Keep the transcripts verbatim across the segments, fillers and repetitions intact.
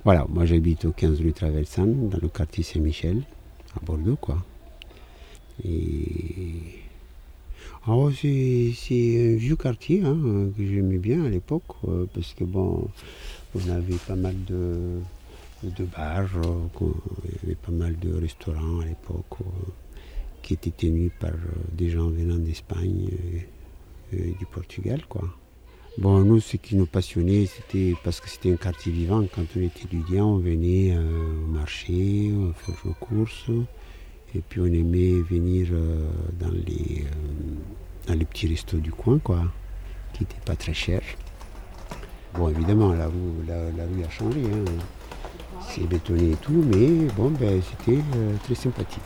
Voilà, moi j'habite au quinze rue Traversane, dans le quartier Saint-Michel, à Bordeaux, quoi. Et... Alors, c'est, c'est un vieux quartier hein, que j'aimais bien à l'époque, euh, parce que bon, on avait pas mal de, de bars, euh, il y avait pas mal de restaurants à l'époque, euh, qui étaient tenus par euh, des gens venant d'Espagne et, et du Portugal, quoi. Bon, nous, ce qui nous passionnait, c'était parce que c'était un quartier vivant. Quand on était étudiant, on venait euh, au marché, on faisait nos courses, et puis on aimait venir euh, dans, les, euh, dans les petits restos du coin, quoi, qui n'étaient pas très chers. Bon, évidemment, la rue, la, la rue a changé, hein. C'est bétonné et tout, mais bon, ben, c'était euh, très sympathique.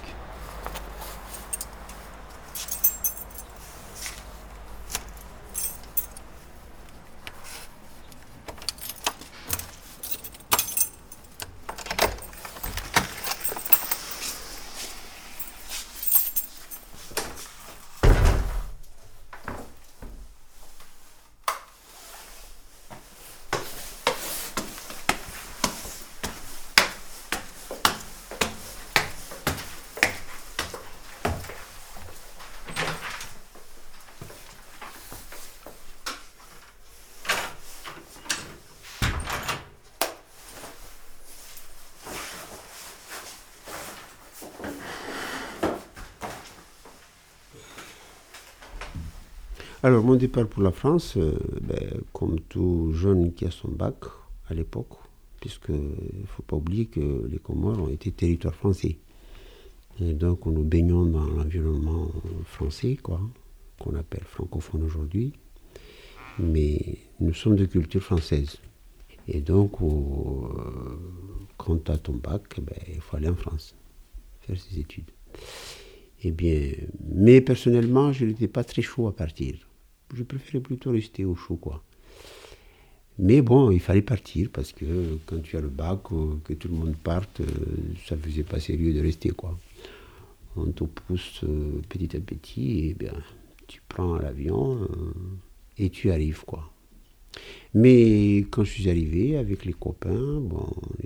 Alors, mon départ pour la France, euh, ben, comme tout jeune qui a son bac à l'époque, puisqu'il ne faut pas oublier que les Comores ont été territoire français. Et donc, nous baignons dans l'environnement français, quoi, qu'on appelle francophone aujourd'hui, mais nous sommes de culture française. Et donc, au, euh, quand tu as ton bac, ben, il faut aller en France, faire ses études. Eh bien, mais personnellement, je n'étais pas très chaud à partir. Je préférais plutôt rester au chaud, quoi. Mais bon, il fallait partir parce que quand tu as le bac, que tout le monde parte, ça ne faisait pas sérieux de rester, quoi. On te pousse petit à petit et bien, tu prends l'avion et tu arrives, quoi. Mais quand je suis arrivé avec les copains, bon,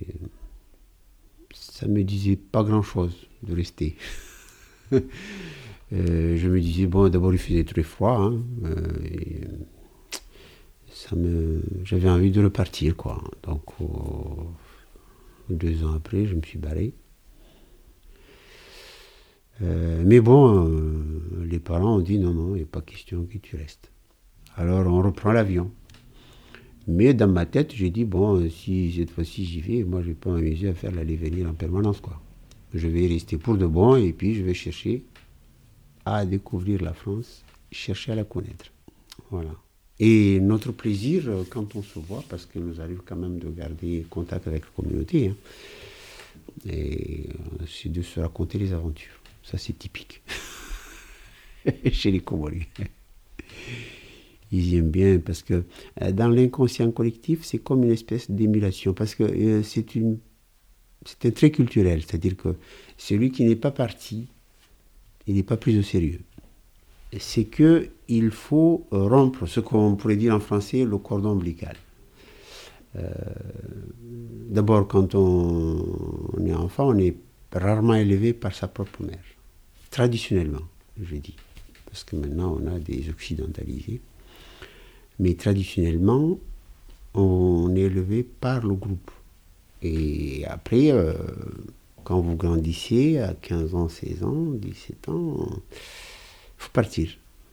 ça me disait pas grand-chose de rester. Euh, je me disais, bon, d'abord il faisait très froid, hein, euh, et ça me, j'avais envie de repartir, quoi. Donc, oh, deux ans après, je me suis barré. Euh, mais bon, euh, les parents ont dit, non, non, il n'est pas question que tu restes. Alors, on reprend l'avion. Mais dans ma tête, j'ai dit, bon, si cette fois-ci j'y vais, moi, je ne vais pas m'amuser à faire l'aller-venir en permanence, quoi. Je vais y rester pour de bon, et puis je vais chercher à découvrir la France, chercher à la connaître. Voilà. Et notre plaisir, quand on se voit, parce qu'il nous arrive quand même de garder contact avec la communauté, hein, et c'est de se raconter les aventures. Ça, c'est typique. Chez les Comoriens. Ils aiment bien, parce que dans l'inconscient collectif, c'est comme une espèce d'émulation, parce que euh, c'est, une, c'est un trait culturel, c'est-à-dire que celui qui n'est pas parti, il n'est pas pris au sérieux. C'est qu'il faut rompre ce qu'on pourrait dire en français le cordon ombilical. Euh, d'abord, quand on, on est enfant, on est rarement élevé par sa propre mère. Traditionnellement, je dis. Parce que maintenant, on a des occidentalisés. Mais traditionnellement, on est élevé par le groupe. Et après, euh, quand vous grandissez, à quinze ans, seize ans, dix-sept ans, il faut partir.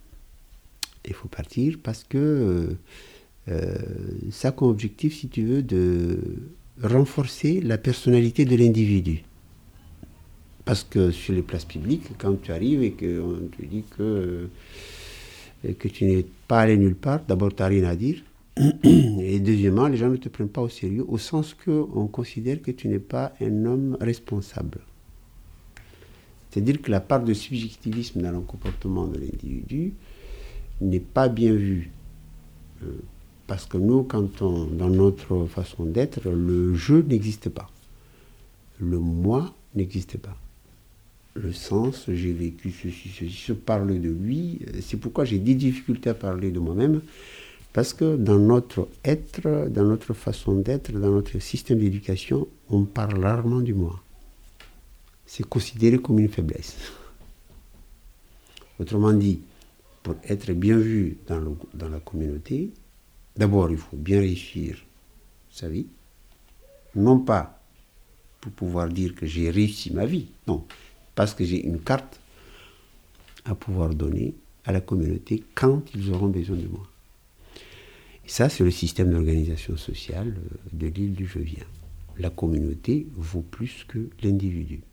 Il faut partir parce que euh, ça a comme objectif, si tu veux, de renforcer la personnalité de l'individu. Parce que sur les places publiques, quand tu arrives et qu'on te dit que, que tu n'es pas allé nulle part, d'abord tu n'as rien à dire. Et deuxièmement, les gens ne te prennent pas au sérieux, au sens qu'on considère que tu n'es pas un homme responsable. C'est-à-dire que la part de subjectivisme dans le comportement de l'individu n'est pas bien vue. Parce que nous, quand on, dans notre façon d'être, le je n'existe pas. Le moi n'existe pas. Le sens, j'ai vécu ceci, ceci, je parle de lui. C'est pourquoi j'ai des difficultés à parler de moi-même, Parce que dans notre être, dans notre façon d'être, dans notre système d'éducation, on parle rarement du moi. C'est considéré comme une faiblesse. Autrement dit, pour être bien vu dans, le, dans la communauté, d'abord il faut bien réussir sa vie. Non pas pour pouvoir dire que j'ai réussi ma vie, non, parce que j'ai une carte à pouvoir donner à la communauté quand ils auront besoin de moi. Et ça, c'est le système d'organisation sociale de l'île d'où je viens. La communauté vaut plus que l'individu.